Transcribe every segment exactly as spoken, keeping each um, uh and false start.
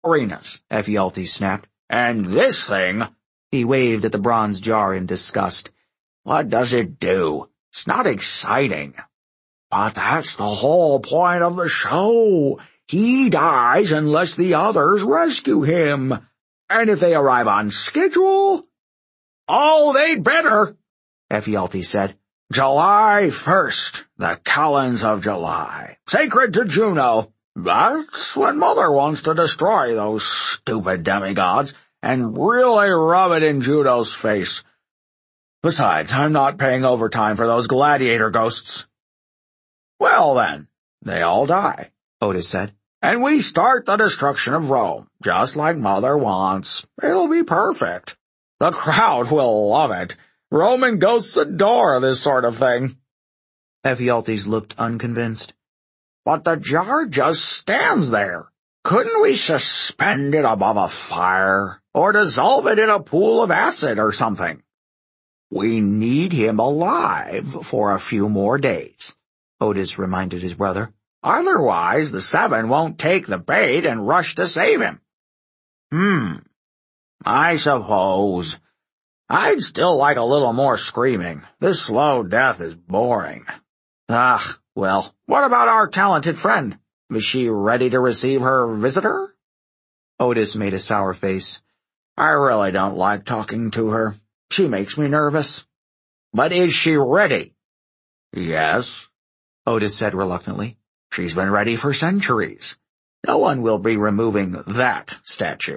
arenas, Ephialtes snapped. And this thing, he waved at the bronze jar in disgust. What does it do? It's not exciting. But that's the whole point of the show. He dies unless the others rescue him. And if they arrive on schedule... Oh, they'd better, Ephialtes said. July first, the Kalends of July, sacred to Juno. That's when Mother wants to destroy those stupid demigods and really rub it in Juno's face. Besides, I'm not paying overtime for those gladiator ghosts. Well then, they all die, Otis said, and we start the destruction of Rome, just like Mother wants. It'll be perfect. The crowd will love it. Roman ghosts adore this sort of thing. Ephialtes looked unconvinced. But the jar just stands there. Couldn't we suspend it above a fire, or dissolve it in a pool of acid or something? We need him alive for a few more days, Otis reminded his brother. Otherwise, the Seven won't take the bait and rush to save him. Hmm, I suppose. I'd still like a little more screaming. This slow death is boring. Ah, well, what about our talented friend? Is she ready to receive her visitor? Otis made a sour face. I really don't like talking to her. She makes me nervous. But is she ready? Yes, Otis said reluctantly. She's been ready for centuries. No one will be removing that statue.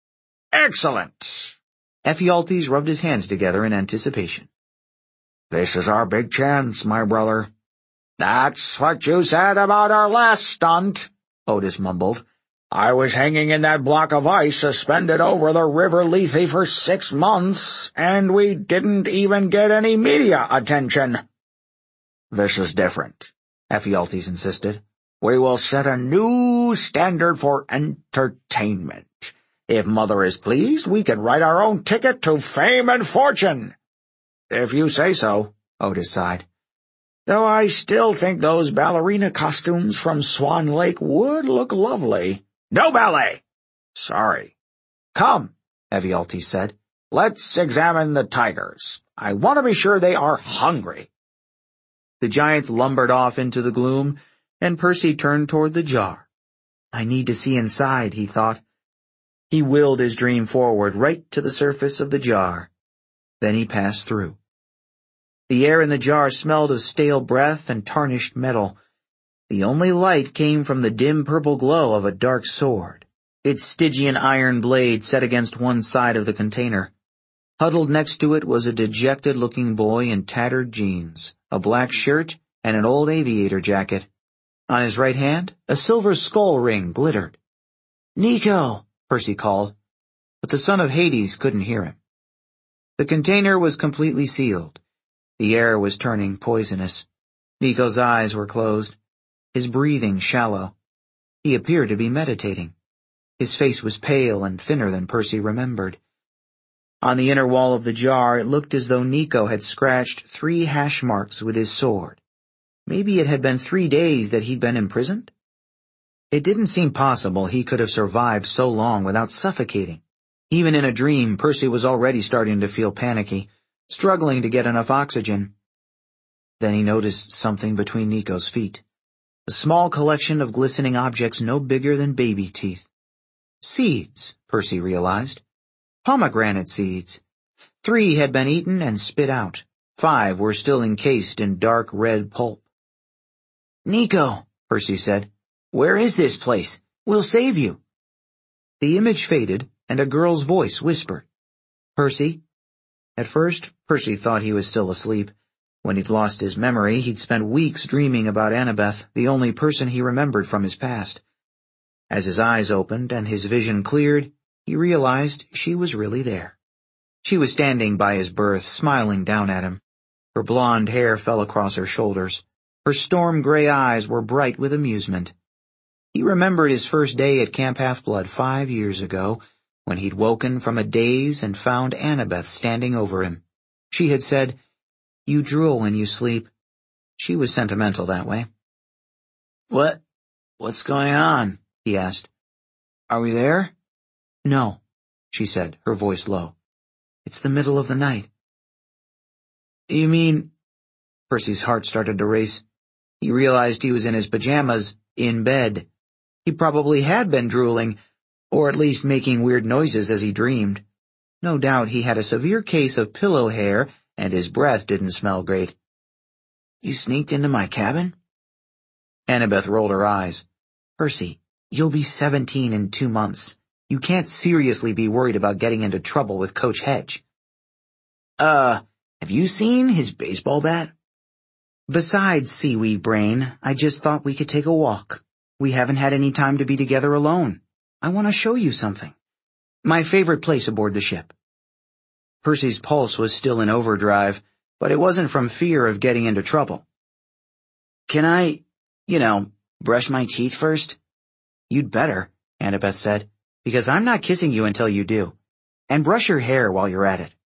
Excellent! Ephialtes rubbed his hands together in anticipation. This is our big chance, my brother. That's what you said about our last stunt, Otis mumbled. I was hanging in that block of ice suspended over the River Lethe for six months, and we didn't even get any media attention. This is different, Ephialtes insisted. We will set a new standard for entertainment. If Mother is pleased, we can write our own ticket to fame and fortune. If you say so, Otis sighed. Though I still think those ballerina costumes from Swan Lake would look lovely. No ballet! Sorry. Come, Ephialtes said. Let's examine the tigers. I want to be sure they are hungry. The giant lumbered off into the gloom, and Percy turned toward the jar. I need to see inside, he thought. He willed his dream forward right to the surface of the jar. Then he passed through. The air in the jar smelled of stale breath and tarnished metal. The only light came from the dim purple glow of a dark sword, its Stygian iron blade set against one side of the container. Huddled next to it was a dejected-looking boy in tattered jeans, a black shirt, and an old aviator jacket. On his right hand, a silver skull ring glittered. "Nico!" Percy called, but the son of Hades couldn't hear him. The container was completely sealed. The air was turning poisonous. Nico's eyes were closed, his breathing shallow. He appeared to be meditating. His face was pale and thinner than Percy remembered. On the inner wall of the jar, it looked as though Nico had scratched three hash marks with his sword. Maybe it had been three days that he'd been imprisoned? It didn't seem possible he could have survived so long without suffocating. Even in a dream, Percy was already starting to feel panicky, struggling to get enough oxygen. Then he noticed something between Nico's feet. A small collection of glistening objects no bigger than baby teeth. Seeds, Percy realized. Pomegranate seeds. Three had been eaten and spit out. Five were still encased in dark red pulp. "Nico," Percy said, "where is this place? We'll save you." The image faded, and a girl's voice whispered, "Percy?" At first, Percy thought he was still asleep. When he'd lost his memory, he'd spent weeks dreaming about Annabeth, the only person he remembered from his past. As his eyes opened and his vision cleared, he realized she was really there. She was standing by his berth, smiling down at him. Her blonde hair fell across her shoulders. Her storm-gray eyes were bright with amusement. He remembered his first day at Camp Half-Blood five years ago, when he'd woken from a daze and found Annabeth standing over him. She had said, "You drool when you sleep." She was sentimental that way. "What? What's going on?" he asked. Are we there? No, she said, her voice low. It's the middle of the night. You mean... Percy's heart started to race. He realized he was in his pajamas, in bed. He probably had been drooling, or at least making weird noises as he dreamed. No doubt he had a severe case of pillow hair, and his breath didn't smell great. You sneaked into my cabin? Annabeth rolled her eyes. Percy, you'll be seventeen in two months. You can't seriously be worried about getting into trouble with Coach Hedge. Uh, have you seen his baseball bat? Besides, Seaweed Brain, I just thought we could take a walk. We haven't had any time to be together alone. I want to show you something. My favorite place aboard the ship. Percy's pulse was still in overdrive, but it wasn't from fear of getting into trouble. Can I, you know, brush my teeth first? You'd better, Annabeth said, because I'm not kissing you until you do. And brush your hair while you're at it.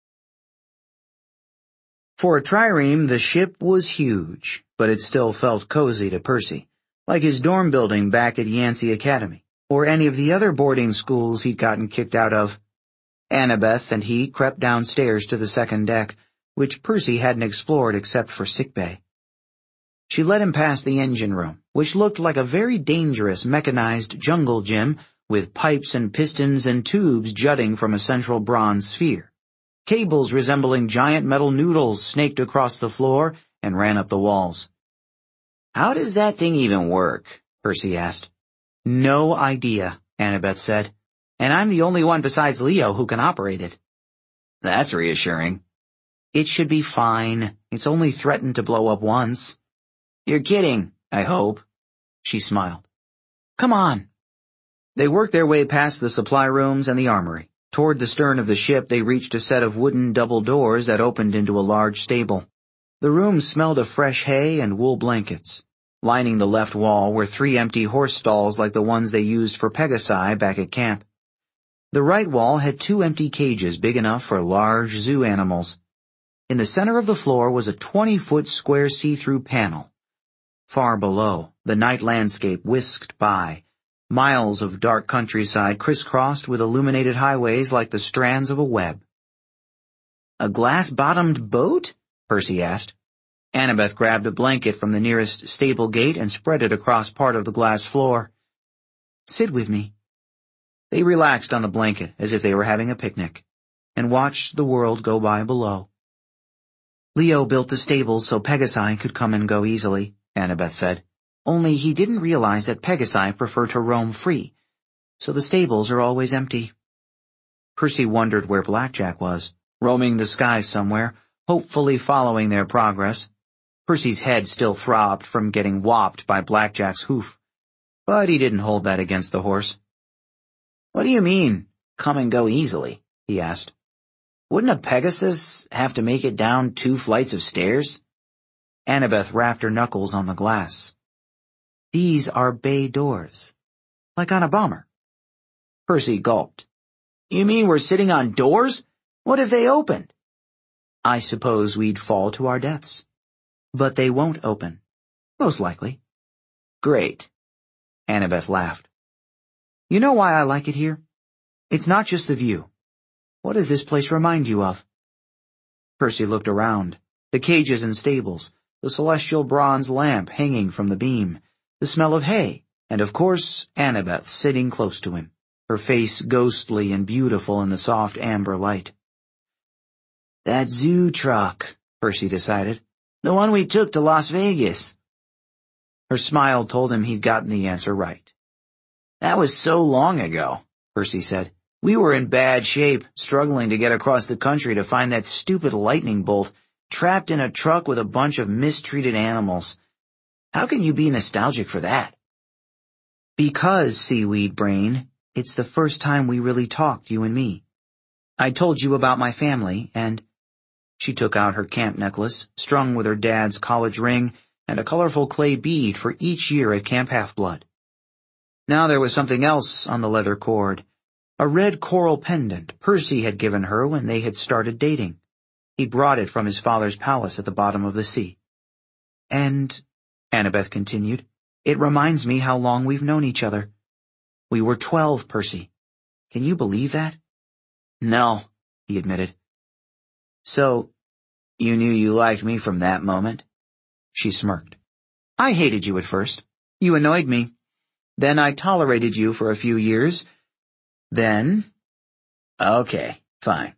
For a trireme, the ship was huge, but it still felt cozy to Percy, like his dorm building back at Yancey Academy, or any of the other boarding schools he'd gotten kicked out of. Annabeth and he crept downstairs to the second deck, which Percy hadn't explored except for sickbay. She led him past the engine room, which looked like a very dangerous mechanized jungle gym with pipes and pistons and tubes jutting from a central bronze sphere. Cables resembling giant metal noodles snaked across the floor and ran up the walls. How does that thing even work? Percy asked. No idea, Annabeth said. And I'm the only one besides Leo who can operate it. That's reassuring. It should be fine. It's only threatened to blow up once. You're kidding, I hope. She smiled. Come on. They worked their way past the supply rooms and the armory. Toward the stern of the ship, they reached a set of wooden double doors that opened into a large stable. The room smelled of fresh hay and wool blankets. Lining the left wall were three empty horse stalls like the ones they used for Pegasi back at camp. The right wall had two empty cages big enough for large zoo animals. In the center of the floor was a twenty-foot square see-through panel. Far below, the night landscape whisked by. Miles of dark countryside crisscrossed with illuminated highways like the strands of a web. A glass-bottomed boat? Percy asked. Annabeth grabbed a blanket from the nearest stable gate and spread it across part of the glass floor. Sit with me. They relaxed on the blanket as if they were having a picnic, and watched the world go by below. Leo built the stables so Pegasi could come and go easily, Annabeth said. Only he didn't realize that Pegasi prefer to roam free, so the stables are always empty. Percy wondered where Blackjack was, roaming the skies somewhere, hopefully following their progress. Percy's head still throbbed from getting whopped by Blackjack's hoof, but he didn't hold that against the horse. What do you mean, come and go easily? He asked. Wouldn't a Pegasus have to make it down two flights of stairs? Annabeth rapped her knuckles on the glass. These are bay doors, like on a bomber. Percy gulped. You mean we're sitting on doors? What if they opened? I suppose we'd fall to our deaths. But they won't open. Most likely. Great. Annabeth laughed. You know why I like it here? It's not just the view. What does this place remind you of? Percy looked around. The cages and stables, the celestial bronze lamp hanging from the beam, the smell of hay, and of course, Annabeth sitting close to him, her face ghostly and beautiful in the soft amber light. That zoo truck, Percy decided. The one we took to Las Vegas. Her smile told him he'd gotten the answer right. That was so long ago, Percy said. We were in bad shape, struggling to get across the country to find that stupid lightning bolt, trapped in a truck with a bunch of mistreated animals. How can you be nostalgic for that? Because, Seaweed Brain, it's the first time we really talked, you and me. I told you about my family, and... She took out her camp necklace, strung with her dad's college ring, and a colorful clay bead for each year at Camp Half-Blood. Now there was something else on the leather cord, a red coral pendant Percy had given her when they had started dating. He'd brought it from his father's palace at the bottom of the sea. And... Annabeth continued, it reminds me how long we've known each other. We were twelve, Percy. Can you believe that? No, he admitted. So, you knew you liked me from that moment? She smirked. I hated you at first. You annoyed me. Then I tolerated you for a few years. Then... Okay, fine.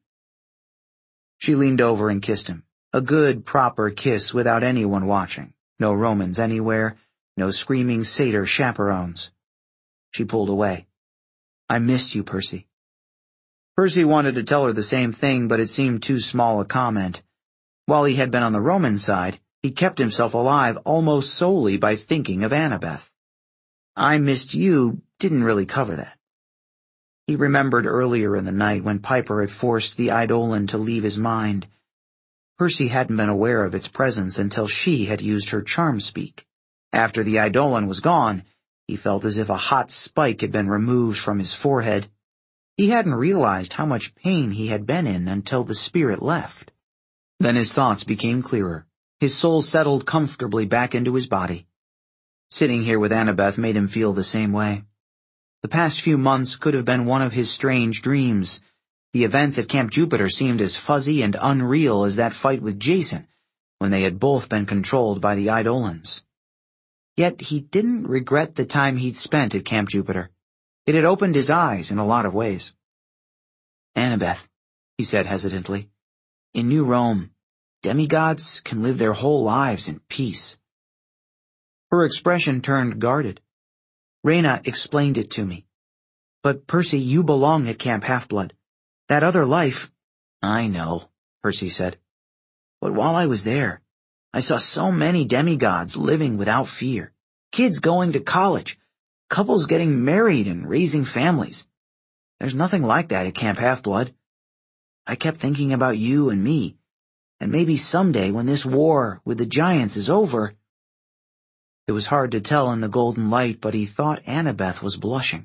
She leaned over and kissed him. A good, proper kiss without anyone watching. No Romans anywhere. No screaming satyr chaperones. She pulled away. I missed you, Percy. Percy wanted to tell her the same thing, but it seemed too small a comment. While he had been on the Roman side, he kept himself alive almost solely by thinking of Annabeth. I missed you didn't really cover that. He remembered earlier in the night when Piper had forced the Eidolon to leave his mind. Percy hadn't been aware of its presence until she had used her charm speak. After the Eidolon was gone, he felt as if a hot spike had been removed from his forehead. He hadn't realized how much pain he had been in until the spirit left. Then his thoughts became clearer. His soul settled comfortably back into his body. Sitting here with Annabeth made him feel the same way. The past few months could have been one of his strange dreams. The events at Camp Jupiter seemed as fuzzy and unreal as that fight with Jason, when they had both been controlled by the Eidolons. Yet he didn't regret the time he'd spent at Camp Jupiter. It had opened his eyes in a lot of ways. Annabeth, he said hesitantly, in New Rome, demigods can live their whole lives in peace. Her expression turned guarded. Reyna explained it to me. But Percy, you belong at Camp Half-Blood. That other life... I know, Percy said. But while I was there, I saw so many demigods living without fear. Kids going to college. Couples getting married and raising families. There's nothing like that at Camp Half-Blood. I kept thinking about you and me, and maybe someday when this war with the giants is over... It was hard to tell in the golden light, but he thought Annabeth was blushing.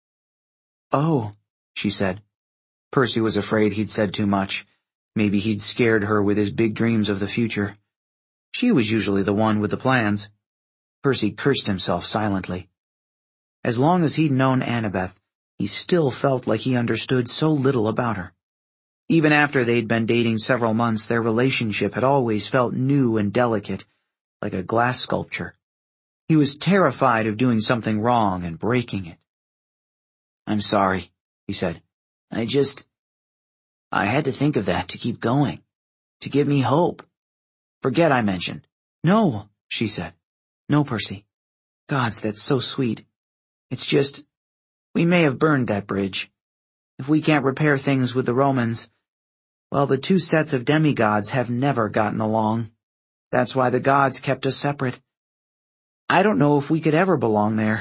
Oh, she said. Percy was afraid he'd said too much. Maybe he'd scared her with his big dreams of the future. She was usually the one with the plans. Percy cursed himself silently. As long as he'd known Annabeth, he still felt like he understood so little about her. Even after they'd been dating several months, their relationship had always felt new and delicate, like a glass sculpture. He was terrified of doing something wrong and breaking it. I'm sorry, he said. I just... I had to think of that to keep going, to give me hope. Forget I mentioned. No, she said. No, Percy. Gods, that's so sweet. It's just... we may have burned that bridge. If we can't repair things with the Romans, well, the two sets of demigods have never gotten along. That's why the gods kept us separate. I don't know if we could ever belong there.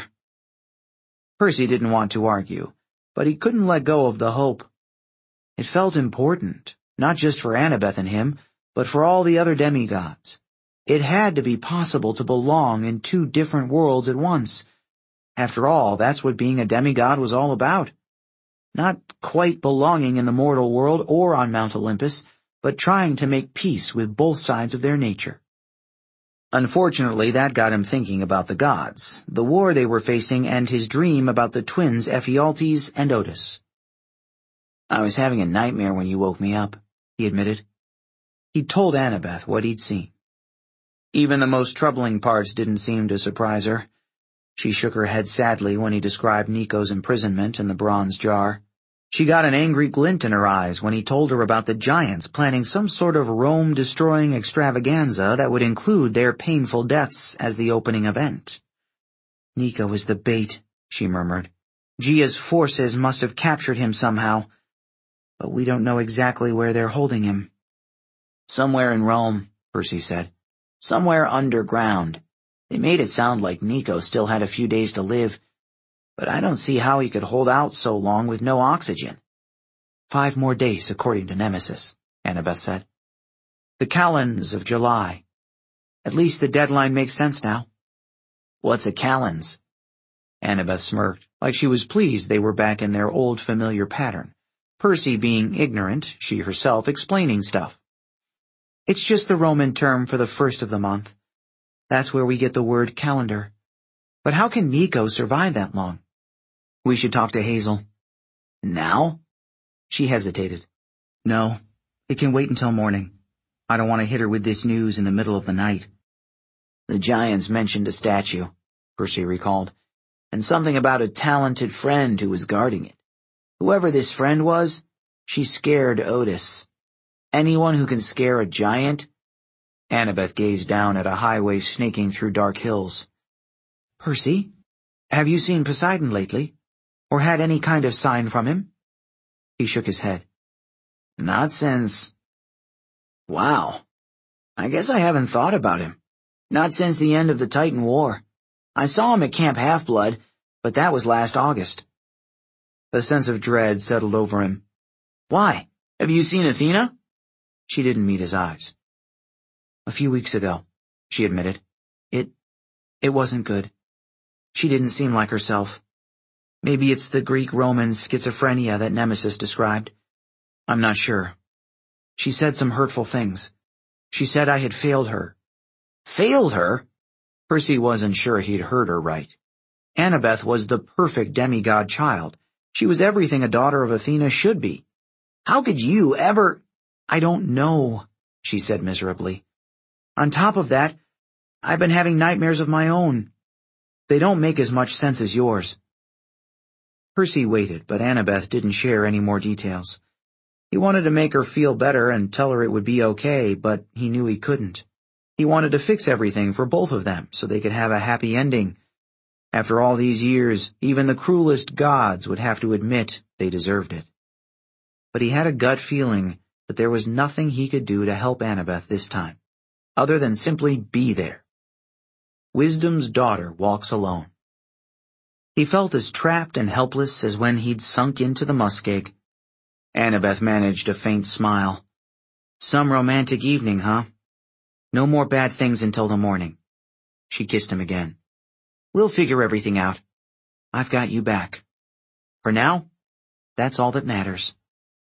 Percy didn't want to argue, but he couldn't let go of the hope. It felt important, not just for Annabeth and him, but for all the other demigods. It had to be possible to belong in two different worlds at once. After all, that's what being a demigod was all about. Not quite belonging in the mortal world or on Mount Olympus, but trying to make peace with both sides of their nature. Unfortunately, that got him thinking about the gods, the war they were facing, and his dream about the twins Ephialtes and Otis. I was having a nightmare when you woke me up, he admitted. He'd told Annabeth what he'd seen. Even the most troubling parts didn't seem to surprise her. She shook her head sadly when he described Nico's imprisonment in the bronze jar. She got an angry glint in her eyes when he told her about the giants planning some sort of Rome-destroying extravaganza that would include their painful deaths as the opening event. Nico is the bait, she murmured. Gia's forces must have captured him somehow, but we don't know exactly where they're holding him. Somewhere in Rome, Percy said. Somewhere underground. They made it sound like Nico still had a few days to live, but I don't see how he could hold out so long with no oxygen. Five more days, according to Nemesis, Annabeth said. The calends of July. At least the deadline makes sense now. What's a calends? Annabeth smirked, like she was pleased they were back in their old familiar pattern. Percy being ignorant, she herself explaining stuff. It's just the Roman term for the first of the month. That's where we get the word calendar. But how can Nico survive that long? We should talk to Hazel. Now? She hesitated. No, it can wait until morning. I don't want to hit her with this news in the middle of the night. The Giants mentioned a statue, Percy recalled, and something about a talented friend who was guarding it. Whoever this friend was, she scared Otis. Anyone who can scare a giant? Annabeth gazed down at a highway snaking through dark hills. Percy, have you seen Poseidon lately? Or had any kind of sign from him? He shook his head. Not since... Wow. I guess I haven't thought about him. Not since the end of the Titan War. I saw him at Camp Half-Blood, but that was last August. A sense of dread settled over him. Why? Have you seen Athena? She didn't meet his eyes. A few weeks ago, she admitted. It... it wasn't good. She didn't seem like herself. Maybe it's the Greek-Roman schizophrenia that Nemesis described. I'm not sure. She said some hurtful things. She said I had failed her. Failed her? Percy wasn't sure he'd heard her right. Annabeth was the perfect demigod child. She was everything a daughter of Athena should be. How could you ever... I don't know, she said miserably. On top of that, I've been having nightmares of my own. They don't make as much sense as yours. Percy waited, but Annabeth didn't share any more details. He wanted to make her feel better and tell her it would be okay, but he knew he couldn't. He wanted to fix everything for both of them so they could have a happy ending. After all these years, even the cruelest gods would have to admit they deserved it. But he had a gut feeling that there was nothing he could do to help Annabeth this time, other than simply be there. Wisdom's daughter walks alone. He felt as trapped and helpless as when he'd sunk into the muskeg. Annabeth managed a faint smile. Some romantic evening, huh? No more bad things until the morning. She kissed him again. We'll figure everything out. I've got you back. For now, that's all that matters.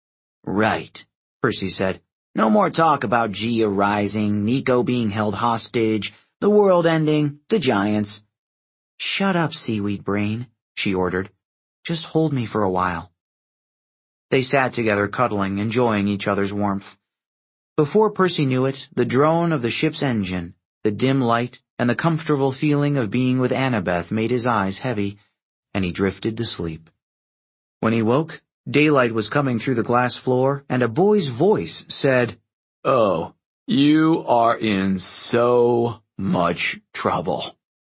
Right, Percy said. No more talk about Gia rising, Nico being held hostage, the world ending, the giants. Shut up, seaweed brain, she ordered. Just hold me for a while. They sat together cuddling, enjoying each other's warmth. Before Percy knew it, the drone of the ship's engine, the dim light, and the comfortable feeling of being with Annabeth made his eyes heavy, and he drifted to sleep. When he woke, daylight was coming through the glass floor, and a boy's voice said, Oh, you are in so much trouble.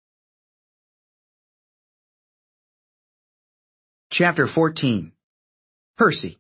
Chapter fourteen. Percy.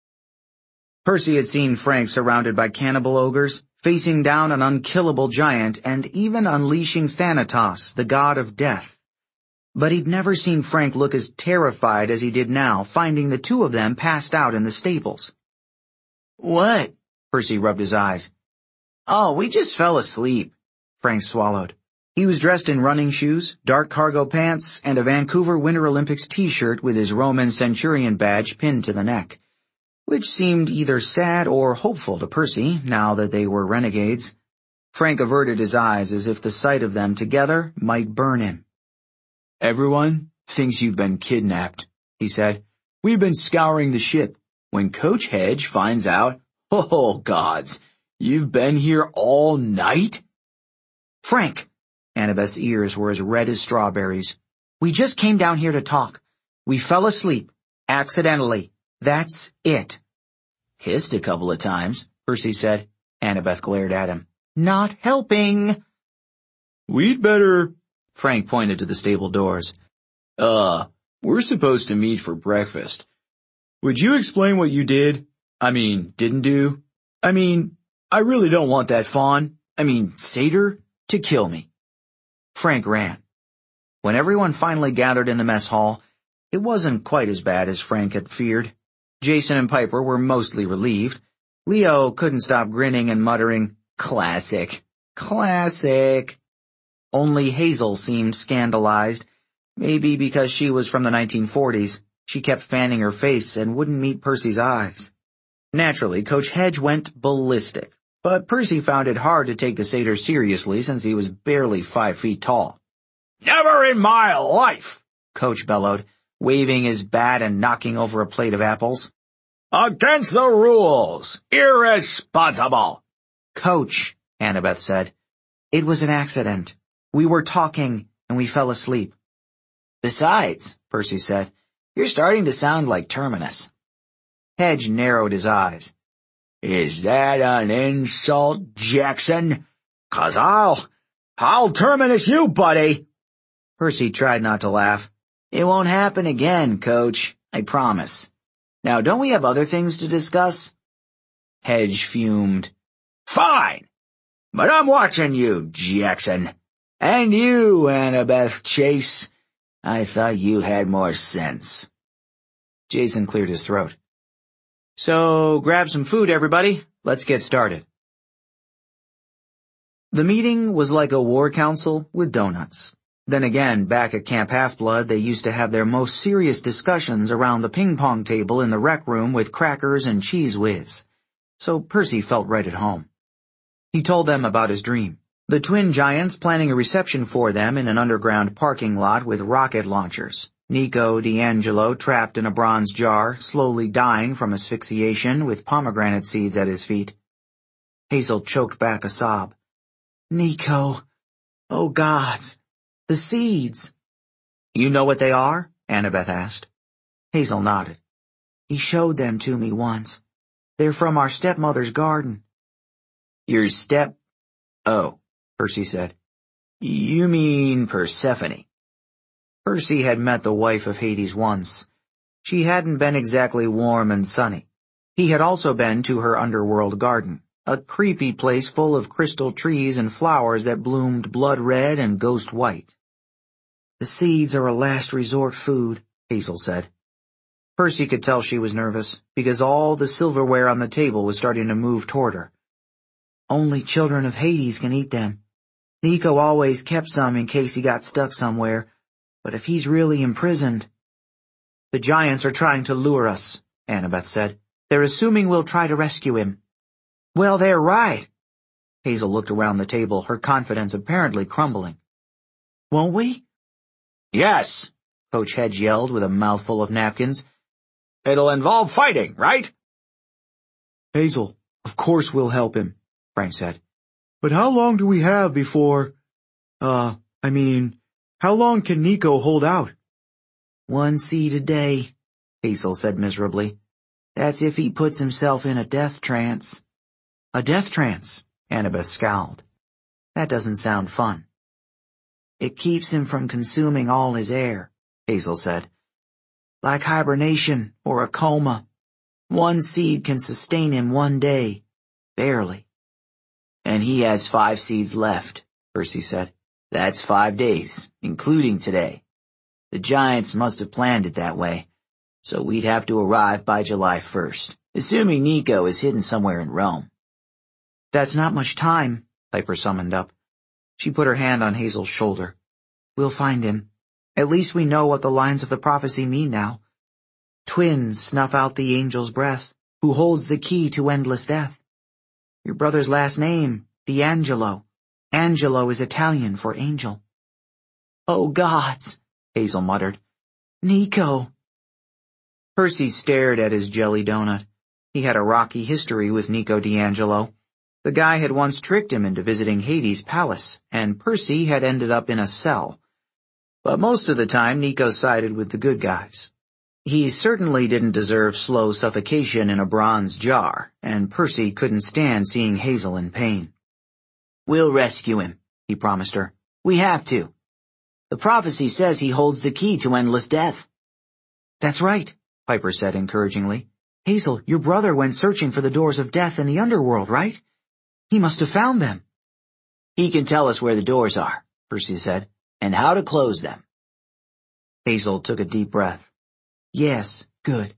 Percy had seen Frank surrounded by cannibal ogres, facing down an unkillable giant, and even unleashing Thanatos, the god of death. But he'd never seen Frank look as terrified as he did now, finding the two of them passed out in the stables. What? Percy rubbed his eyes. Oh, we just fell asleep, Frank swallowed. He was dressed in running shoes, dark cargo pants, and a Vancouver Winter Olympics t-shirt with his Roman centurion badge pinned to the neck, which seemed either sad or hopeful to Percy, now that they were renegades. Frank averted his eyes as if the sight of them together might burn him. Everyone thinks you've been kidnapped, he said. We've been scouring the ship. When Coach Hedge finds out, oh, gods, you've been here all night? Frank! Annabeth's ears were as red as strawberries. We just came down here to talk. We fell asleep. Accidentally. That's it. Kissed a couple of times, Percy said. Annabeth glared at him. Not helping. We'd better... Frank pointed to the stable doors. Uh, we're supposed to meet for breakfast. Would you explain what you did? I mean, didn't do? I mean, I really don't want that fawn, I mean, satyr, to kill me. Frank ran. When everyone finally gathered in the mess hall, it wasn't quite as bad as Frank had feared. Jason and Piper were mostly relieved. Leo couldn't stop grinning and muttering, Classic, classic. Only Hazel seemed scandalized, maybe because she was from the nineteen forties. She kept fanning her face and wouldn't meet Percy's eyes. Naturally, Coach Hedge went ballistic, but Percy found it hard to take the satyr seriously since he was barely five feet tall. Never in my life, Coach bellowed. waving his bat and knocking over a plate of apples. Against the rules! Irresponsible! Coach, Annabeth said. It was an accident. We were talking, and we fell asleep. Besides, Percy said, you're starting to sound like Terminus. Hedge narrowed his eyes. Is that an insult, Jackson? 'Cause I'll, I'll Terminus you, buddy. Percy tried not to laugh. It won't happen again, Coach, I promise. Now, don't we have other things to discuss? Hedge fumed. Fine, but I'm watching you, Jackson. And you, Annabeth Chase. I thought you had more sense. Jason cleared his throat. So, grab some food, everybody. Let's get started. The meeting was like a war council with donuts. Then again, back at Camp Half-Blood, they used to have their most serious discussions around the ping-pong table in the rec room with crackers and cheese whiz. So Percy felt right at home. He told them about his dream. The twin giants planning a reception for them in an underground parking lot with rocket launchers. Nico D'Angelo trapped in a bronze jar, slowly dying from asphyxiation with pomegranate seeds at his feet. Hazel choked back a sob. Nico. Oh, gods. The seeds. You know what they are? Annabeth asked. Hazel nodded. He showed them to me once. They're from our stepmother's garden. Your step... Oh, Percy said. You mean Persephone. Percy had met the wife of Hades once. She hadn't been exactly warm and sunny. He had also been to her underworld garden, a creepy place full of crystal trees and flowers that bloomed blood red and ghost white. The seeds are a last resort food, Hazel said. Percy could tell she was nervous, because all the silverware on the table was starting to move toward her. Only children of Hades can eat them. Nico always kept some in case he got stuck somewhere, but if he's really imprisoned... The giants are trying to lure us, Annabeth said. They're assuming we'll try to rescue him. Well, they're right. Hazel looked around the table, her confidence apparently crumbling. Won't we? Yes, Coach Hedge yelled with a mouthful of napkins. It'll involve fighting, right? Hazel, of course we'll help him, Frank said. But how long do we have before... Uh, I mean, how long can Nico hold out? One seed a day, Hazel said miserably. That's if he puts himself in a death trance. A death trance, Annabeth scowled. That doesn't sound fun. It keeps him from consuming all his air, Hazel said. Like hibernation or a coma. One seed can sustain him one day. Barely. And he has five seeds left, Percy said. That's five days, including today. The giants must have planned it that way, so we'd have to arrive by July first, assuming Nico is hidden somewhere in Rome. That's not much time, Piper summoned up. She put her hand on Hazel's shoulder. We'll find him. At least we know what the lines of the prophecy mean now. Twins snuff out the angel's breath, who holds the key to endless death. Your brother's last name, D'Angelo. Angelo is Italian for angel. Oh, gods, Hazel muttered. Nico. Percy stared at his jelly donut. He had a rocky history with Nico D'Angelo. The guy had once tricked him into visiting Hades' palace, and Percy had ended up in a cell. But most of the time, Nico sided with the good guys. He certainly didn't deserve slow suffocation in a bronze jar, and Percy couldn't stand seeing Hazel in pain. We'll rescue him, he promised her. We have to. The prophecy says he holds the key to endless death. That's right, Piper said encouragingly. Hazel, your brother went searching for the doors of death in the underworld, right? He must have found them. He can tell us where the doors are, Percy said, and how to close them. Hazel took a deep breath. Yes, good.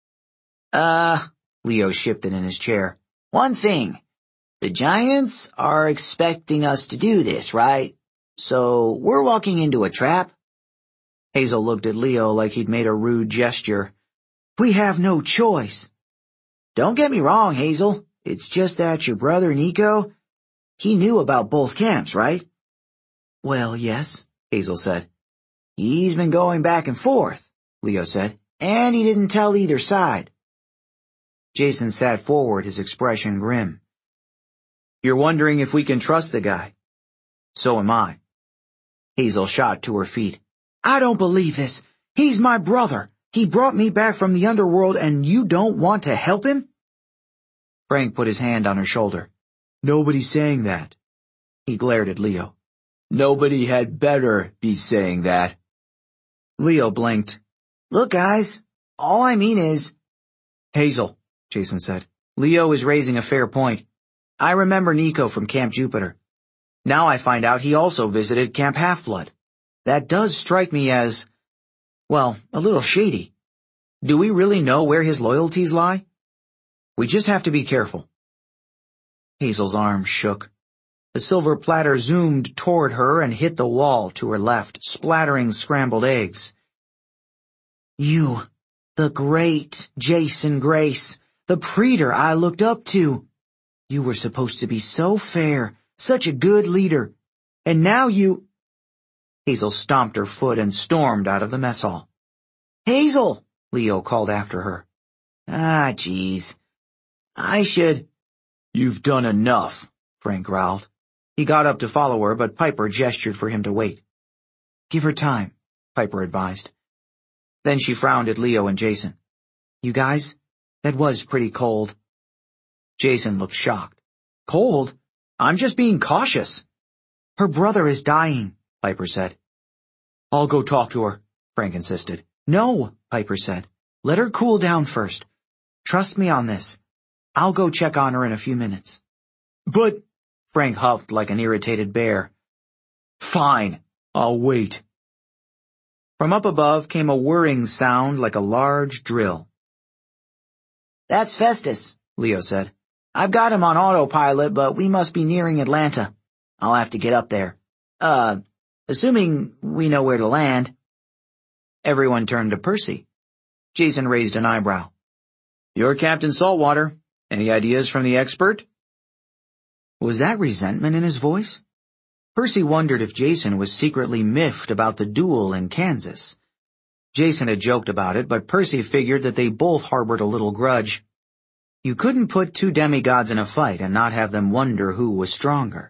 Uh, Leo shifted in his chair. One thing. The giants are expecting us to do this, right? So we're walking into a trap? Hazel looked at Leo like he'd made a rude gesture. We have no choice. Don't get me wrong, Hazel. It's just that your brother Nico, he knew about both camps, right? Well, yes, Hazel said. He's been going back and forth, Leo said. And he didn't tell either side. Jason sat forward, his expression grim. You're wondering if we can trust the guy. So am I. Hazel shot to her feet. I don't believe this. He's my brother. He brought me back from the underworld and you don't want to help him? Frank put his hand on her shoulder. Nobody's saying that. He glared at Leo. Nobody had better be saying that. Leo blinked. Look, guys, all I mean is... Hazel, Jason said. Leo is raising a fair point. I remember Nico from Camp Jupiter. Now I find out he also visited Camp Half-Blood. That does strike me as, well, a little shady. Do we really know where his loyalties lie? We just have to be careful. Hazel's arm shook. The silver platter zoomed toward her and hit the wall to her left, splattering scrambled eggs. You, the great Jason Grace, the praetor I looked up to. You were supposed to be so fair, such a good leader. And now you... Hazel stomped her foot and stormed out of the mess hall. Hazel, Leo called after her. Ah, geez. I should... You've done enough, Frank growled. He got up to follow her, but Piper gestured for him to wait. Give her time, Piper advised. Then she frowned at Leo and Jason. You guys, that was pretty cold. Jason looked shocked. Cold? I'm just being cautious. Her brother is dying, Piper said. I'll go talk to her, Frank insisted. No, Piper said. Let her cool down first. Trust me on this. I'll go check on her in a few minutes. But... Frank huffed like an irritated bear. Fine, I'll wait. From up above came a whirring sound like a large drill. That's Festus, Leo said. I've got him on autopilot, but we must be nearing Atlanta. I'll have to get up there. Uh, assuming we know where to land. Everyone turned to Percy. Jason raised an eyebrow. You're Captain Saltwater. Any ideas from the expert? Was that resentment in his voice? Percy wondered if Jason was secretly miffed about the duel in Kansas. Jason had joked about it, but Percy figured that they both harbored a little grudge. You couldn't put two demigods in a fight and not have them wonder who was stronger.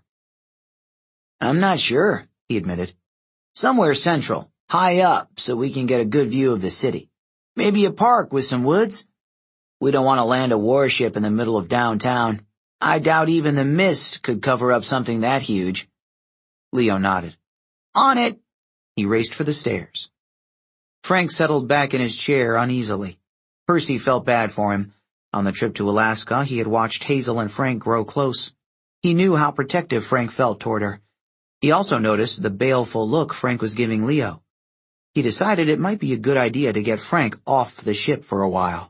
I'm not sure, he admitted. Somewhere central, high up, so we can get a good view of the city. Maybe a park with some woods? We don't want to land a warship in the middle of downtown. I doubt even the mist could cover up something that huge. Leo nodded. On it! He raced for the stairs. Frank settled back in his chair uneasily. Percy felt bad for him. On the trip to Alaska, he had watched Hazel and Frank grow close. He knew how protective Frank felt toward her. He also noticed the baleful look Frank was giving Leo. He decided it might be a good idea to get Frank off the ship for a while.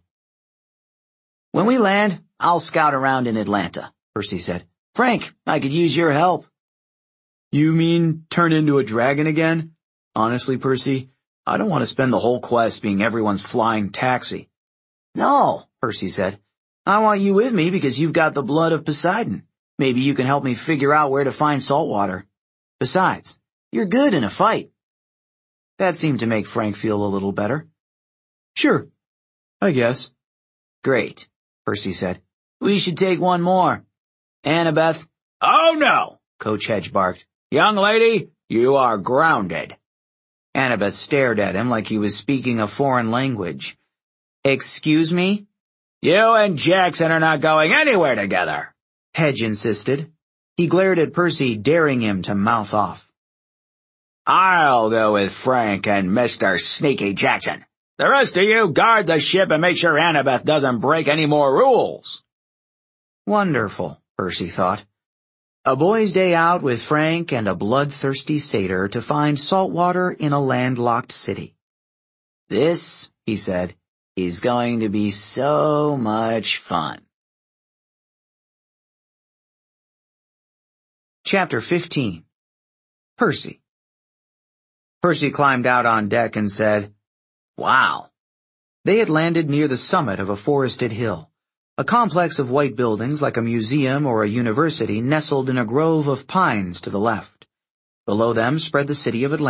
When we land, I'll scout around in Atlanta, Percy said. Frank, I could use your help. You mean turn into a dragon again? Honestly, Percy, I don't want to spend the whole quest being everyone's flying taxi. No, Percy said. I want you with me because you've got the blood of Poseidon. Maybe you can help me figure out where to find Saltwater. Besides, you're good in a fight. That seemed to make Frank feel a little better. Sure, I guess. Great, Percy said. We should take one more. Annabeth. Oh no, Coach Hedge barked. Young lady, you are grounded. Annabeth stared at him like he was speaking a foreign language. Excuse me? You and Jackson are not going anywhere together, Hedge insisted. He glared at Percy, daring him to mouth off. I'll go with Frank and Mister Sneaky Jackson. The rest of you guard the ship and make sure Annabeth doesn't break any more rules. Wonderful, Percy thought. A boy's day out with Frank and a bloodthirsty satyr to find Saltwater in a landlocked city. This, he said, is going to be so much fun. Chapter fifteen. Percy. Percy climbed out on deck and said, Wow. They had landed near the summit of a forested hill. A complex of white buildings like a museum or a university nestled in a grove of pines to the left. Below them spread the city of Atlanta,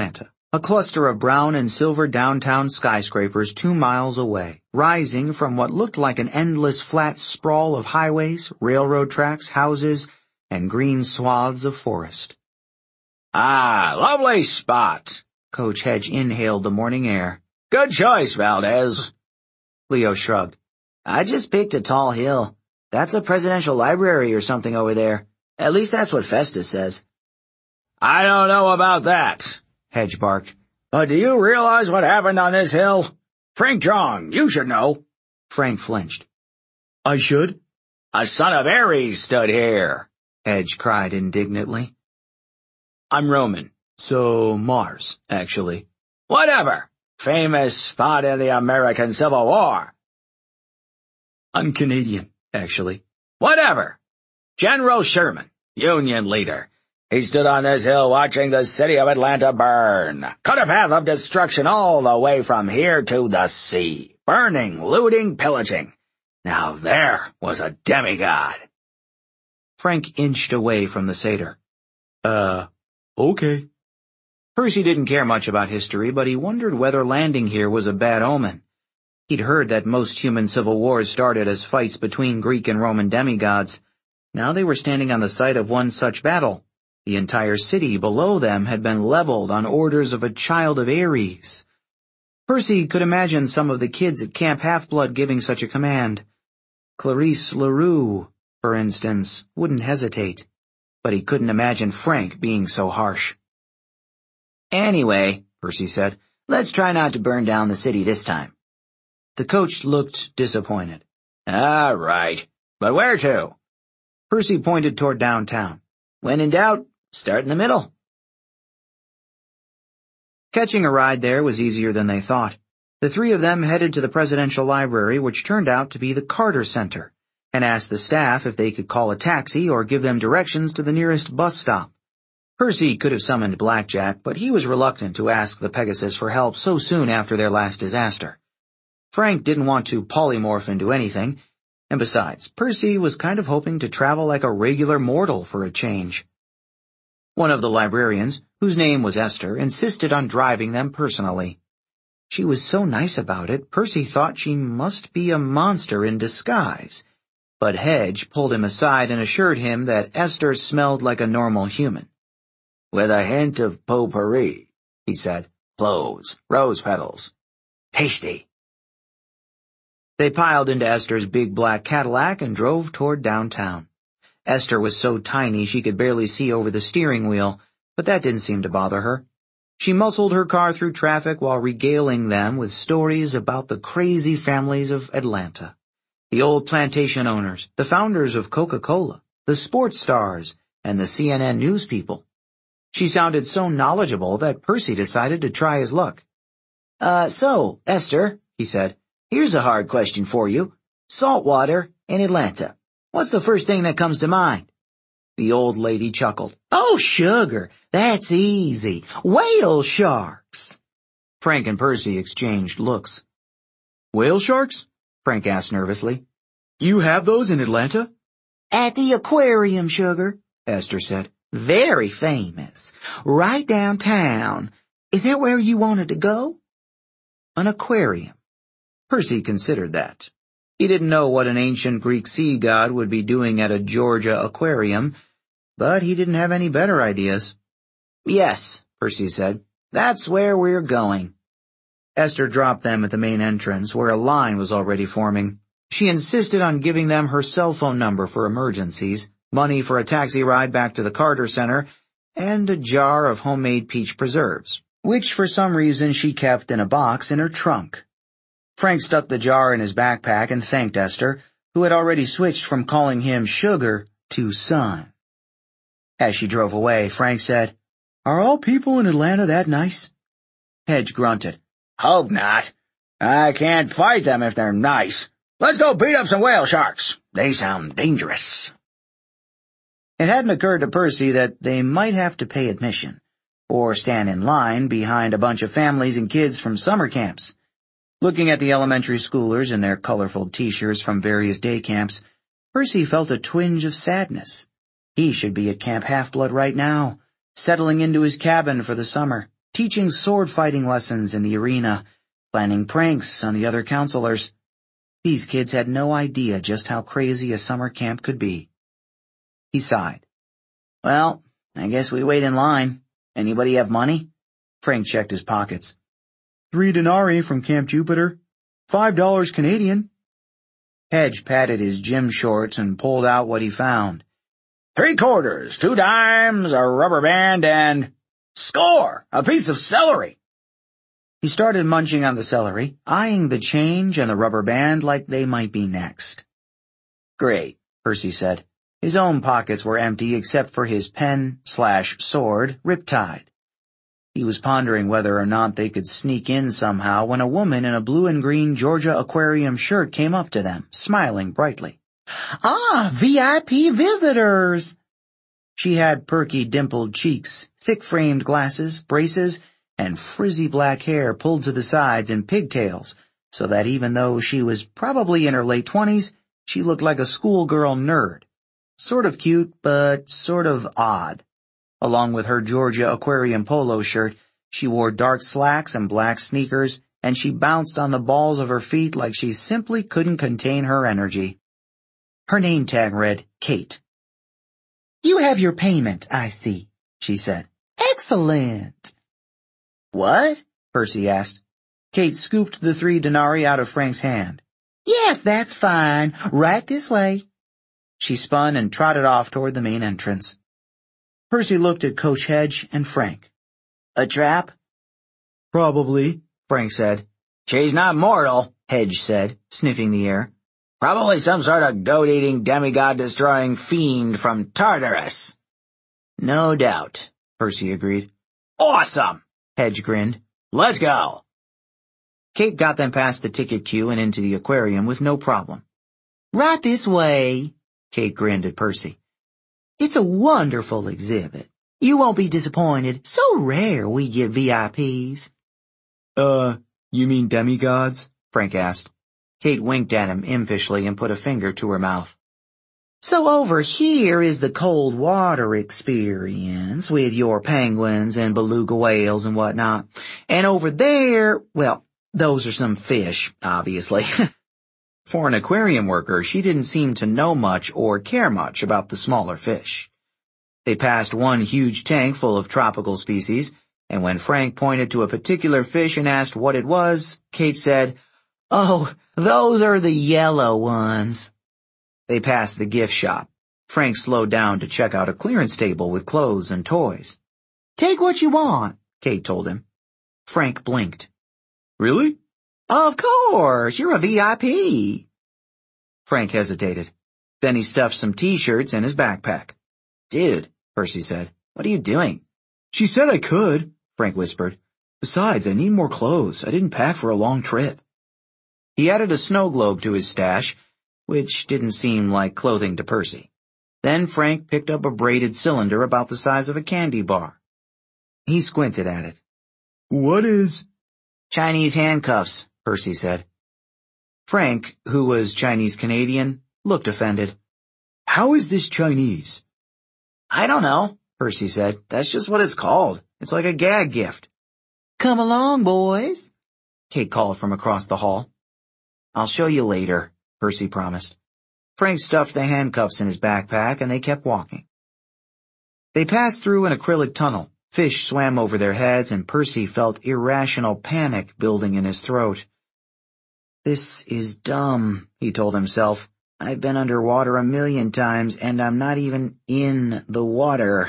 A cluster of brown and silver downtown skyscrapers two miles away, rising from what looked like an endless flat sprawl of highways, railroad tracks, houses, and green swaths of forest. Ah, lovely spot. Coach Hedge inhaled the morning air. Good choice, Valdez. Leo shrugged. I just picked a tall hill. That's a presidential library or something over there. At least that's what Festus says. I don't know about that, Hedge barked. But do you realize what happened on this hill? Frank Jong, you should know. Frank flinched. I should? A son of Ares stood here, Hedge cried indignantly. I'm Roman, so Mars, actually. Whatever. Famous spot in the American Civil War. I'm Canadian, actually. Whatever. General Sherman, Union leader. He stood on this hill watching the city of Atlanta burn. Cut a path of destruction all the way from here to the sea. Burning, looting, pillaging. Now there was a demigod. Frank inched away from the satyr. Uh, okay. Percy didn't care much about history, but he wondered whether landing here was a bad omen. He'd heard that most human civil wars started as fights between Greek and Roman demigods. Now they were standing on the site of one such battle. The entire city below them had been leveled on orders of a child of Ares. Percy could imagine some of the kids at Camp Half-Blood giving such a command. Clarice LaRue, for instance, wouldn't hesitate. But he couldn't imagine Frank being so harsh. Anyway, Percy said, let's try not to burn down the city this time. The coach looked disappointed. All right, but where to? Percy pointed toward downtown. When in doubt, start in the middle. Catching a ride there was easier than they thought. The three of them headed to the presidential library, which turned out to be the Carter Center, and asked the staff if they could call a taxi or give them directions to the nearest bus stop. Percy could have summoned Blackjack, but he was reluctant to ask the Pegasus for help so soon after their last disaster. Frank didn't want to polymorph into anything, and besides, Percy was kind of hoping to travel like a regular mortal for a change. One of the librarians, whose name was Esther, insisted on driving them personally. She was so nice about it, Percy thought she must be a monster in disguise. But Hedge pulled him aside and assured him that Esther smelled like a normal human. With a hint of potpourri, he said. Cloves, rose petals. Tasty. They piled into Esther's big black Cadillac and drove toward downtown. Esther was so tiny she could barely see over the steering wheel, but that didn't seem to bother her. She muscled her car through traffic while regaling them with stories about the crazy families of Atlanta. The old plantation owners, the founders of Coca-Cola, the sports stars, and the C N N news people. She sounded so knowledgeable that Percy decided to try his luck. Uh, so, Esther, he said, here's a hard question for you. Saltwater in Atlanta. What's the first thing that comes to mind? The old lady chuckled. Oh, sugar, that's easy. Whale sharks. Frank and Percy exchanged looks. Whale sharks? Frank asked nervously. You have those in Atlanta? At the aquarium, sugar, Esther said. Very famous. Right downtown. Is that where you wanted to go? An aquarium. Percy considered that. He didn't know what an ancient Greek sea god would be doing at a Georgia aquarium, but he didn't have any better ideas. Yes, Percy said. That's where we're going. Esther dropped them at the main entrance, where a line was already forming. She insisted on giving them her cell phone number for emergencies, money for a taxi ride back to the Carter Center, and a jar of homemade peach preserves, which for some reason she kept in a box in her trunk. Frank stuck the jar in his backpack and thanked Esther, who had already switched from calling him Sugar to Son. As she drove away, Frank said, Are all people in Atlanta that nice? Hedge grunted. Hope not. I can't fight them if they're nice. Let's go beat up some whale sharks. They sound dangerous. It hadn't occurred to Percy that they might have to pay admission, or stand in line behind a bunch of families and kids from summer camps. Looking at the elementary schoolers in their colorful t-shirts from various day camps, Percy felt a twinge of sadness. He should be at Camp Half-Blood right now, settling into his cabin for the summer, teaching sword-fighting lessons in the arena, planning pranks on the other counselors. These kids had no idea just how crazy a summer camp could be. He sighed. Well, I guess we wait in line. Anybody have money? Frank checked his pockets. Three denarii from Camp Jupiter. Five dollars Canadian. Hedge patted his gym shorts and pulled out what he found. Three quarters, two dimes, a rubber band, and score! A piece of celery! He started munching on the celery, eyeing the change and the rubber band like they might be next. Great, Percy said. His own pockets were empty except for his pen slash sword, riptide. He was pondering whether or not they could sneak in somehow when a woman in a blue and green Georgia Aquarium shirt came up to them, smiling brightly. Ah, V I P visitors! She had perky dimpled cheeks, thick-framed glasses, braces, and frizzy black hair pulled to the sides in pigtails, so that even though she was probably in her late twenties, she looked like a schoolgirl nerd. Sort of cute, but sort of odd. Along with her Georgia Aquarium polo shirt, she wore dark slacks and black sneakers, and she bounced on the balls of her feet like she simply couldn't contain her energy. Her name tag read Kate. You have your payment, I see, she said. Excellent. What? Percy asked. Kate scooped the three denarii out of Frank's hand. Yes, that's fine. Right this way. She spun and trotted off toward the main entrance. Percy looked at Coach Hedge and Frank. A trap? Probably, Frank said. She's not mortal, Hedge said, sniffing the air. Probably some sort of goat-eating, demigod-destroying fiend from Tartarus. No doubt, Percy agreed. Awesome, Hedge grinned. Let's go. Kate got them past the ticket queue and into the aquarium with no problem. Right this way, Kate grinned at Percy. It's a wonderful exhibit. You won't be disappointed. So rare we get V I Ps. Uh, you mean demigods? Frank asked. Kate winked at him impishly and put a finger to her mouth. So over here is the cold water experience with your penguins and beluga whales and whatnot. And over there, well, those are some fish, obviously. For an aquarium worker, she didn't seem to know much or care much about the smaller fish. They passed one huge tank full of tropical species, and when Frank pointed to a particular fish and asked what it was, Kate said, Oh, those are the yellow ones. They passed the gift shop. Frank slowed down to check out a clearance table with clothes and toys. Take what you want, Kate told him. Frank blinked. Really? Of course, you're a V I P. Frank hesitated. Then he stuffed some t-shirts in his backpack. Dude, Percy said, what are you doing? She said I could, Frank whispered. Besides, I need more clothes. I didn't pack for a long trip. He added a snow globe to his stash, which didn't seem like clothing to Percy. Then Frank picked up a braided cylinder about the size of a candy bar. He squinted at it. What is? Chinese handcuffs, Percy said. Frank, who was Chinese-Canadian, looked offended. How is this Chinese? I don't know, Percy said. That's just what it's called. It's like a gag gift. Come along, boys, Kate called from across the hall. I'll show you later, Percy promised. Frank stuffed the handcuffs in his backpack and they kept walking. They passed through an acrylic tunnel. Fish swam over their heads and Percy felt irrational panic building in his throat. This is dumb, he told himself. I've been underwater a million times and I'm not even in the water.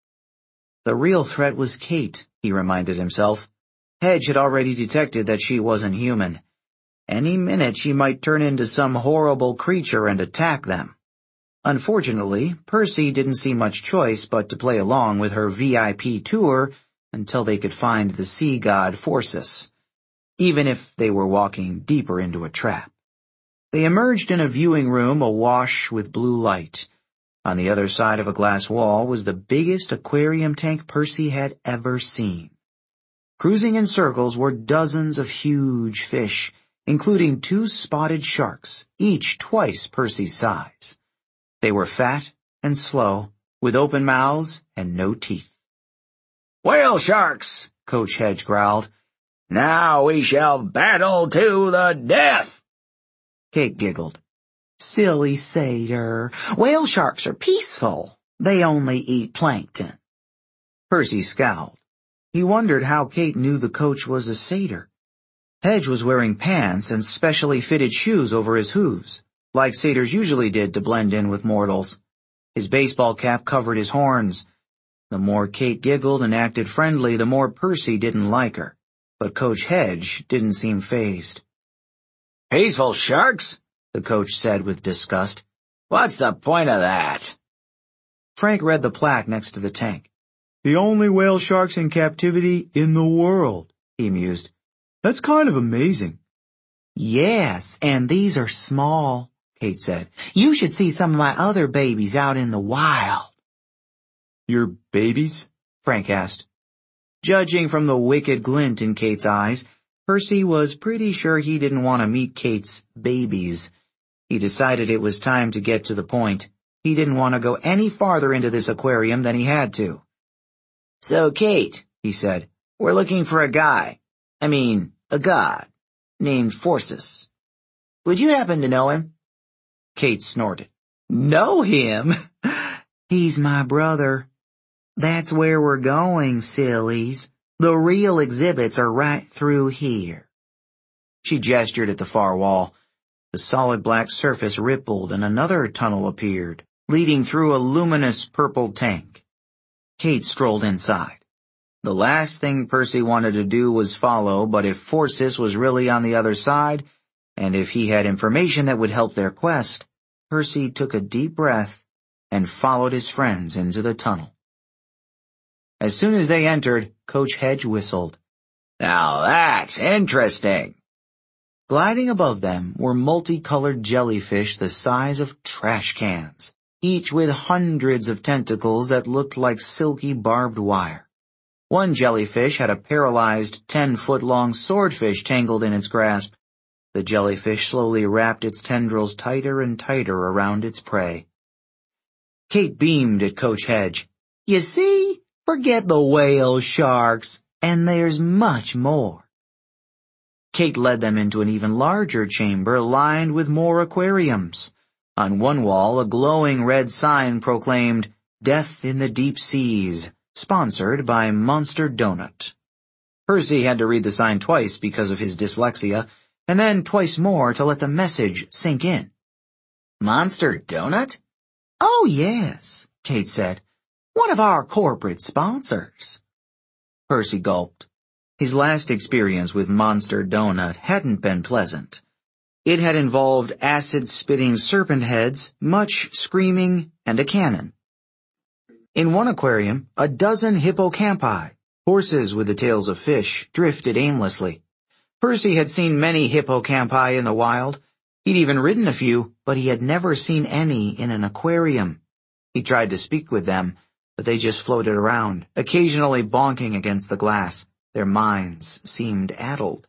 The real threat was Kate, he reminded himself. Hedge had already detected that she wasn't human. Any minute she might turn into some horrible creature and attack them. Unfortunately, Percy didn't see much choice but to play along with her V I P tour until they could find the sea god Phorcys, even if they were walking deeper into a trap. They emerged in a viewing room awash with blue light. On the other side of a glass wall was the biggest aquarium tank Percy had ever seen. Cruising in circles were dozens of huge fish, including two spotted sharks, each twice Percy's size. They were fat and slow, with open mouths and no teeth. Whale sharks, Coach Hedge growled. Now we shall battle to the death. Kate giggled. Silly satyr. Whale sharks are peaceful. They only eat plankton. Percy scowled. He wondered how Kate knew the coach was a satyr. Hedge was wearing pants and specially fitted shoes over his hooves, like satyrs usually did to blend in with mortals. His baseball cap covered his horns. The more Kate giggled and acted friendly, the more Percy didn't like her. But Coach Hedge didn't seem fazed. Peaceful sharks? The coach said with disgust. What's the point of that? Frank read the plaque next to the tank. The only whale sharks in captivity in the world, he mused. That's kind of amazing. Yes, and these are small, Kate said. You should see some of my other babies out in the wild. Your babies? Frank asked. Judging from the wicked glint in Kate's eyes, Percy was pretty sure he didn't want to meet Kate's babies. He decided it was time to get to the point. He didn't want to go any farther into this aquarium than he had to. So, Kate, he said, we're looking for a guy. I mean, a god, named Phorcys. Would you happen to know him? Kate snorted. Know him? He's my brother. That's where we're going, sillies. The real exhibits are right through here. She gestured at the far wall. The solid black surface rippled and another tunnel appeared, leading through a luminous purple tank. Kate strolled inside. The last thing Percy wanted to do was follow, but if Phorcys was really on the other side, and if he had information that would help their quest, Percy took a deep breath and followed his friends into the tunnel. As soon as they entered, Coach Hedge whistled. Now that's interesting. Gliding above them were multicolored jellyfish the size of trash cans, each with hundreds of tentacles that looked like silky barbed wire. One jellyfish had a paralyzed ten-foot-long swordfish tangled in its grasp. The jellyfish slowly wrapped its tendrils tighter and tighter around its prey. Kate beamed at Coach Hedge. You see? Forget the whale sharks, and there's much more. Kate led them into an even larger chamber lined with more aquariums. On one wall, a glowing red sign proclaimed, Death in the Deep Seas, sponsored by Monster Donut. Percy had to read the sign twice because of his dyslexia, and then twice more to let the message sink in. Monster Donut? Oh, yes, Kate said. One of our corporate sponsors. Percy gulped. His last experience with Monster Donut hadn't been pleasant. It had involved acid-spitting serpent heads, much screaming, and a cannon. In one aquarium, a dozen hippocampi, horses with the tails of fish, drifted aimlessly. Percy had seen many hippocampi in the wild. He'd even ridden a few, but he had never seen any in an aquarium. He tried to speak with them, but they just floated around, occasionally bonking against the glass. Their minds seemed addled.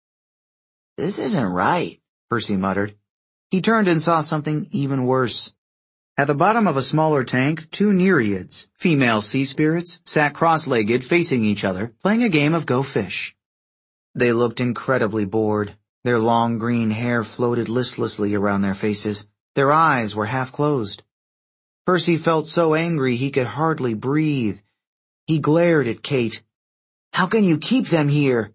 This isn't right, Percy muttered. He turned and saw something even worse. At the bottom of a smaller tank, two nereids, female sea spirits, sat cross-legged facing each other, playing a game of Go Fish. They looked incredibly bored. Their long green hair floated listlessly around their faces. Their eyes were half closed. Percy felt so angry he could hardly breathe. He glared at Kate. How can you keep them here?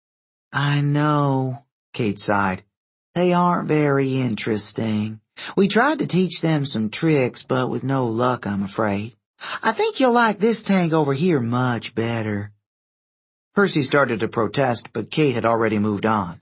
I know, Kate sighed. They aren't very interesting. We tried to teach them some tricks, but with no luck, I'm afraid. I think you'll like this tank over here much better. Percy started to protest, but Kate had already moved on.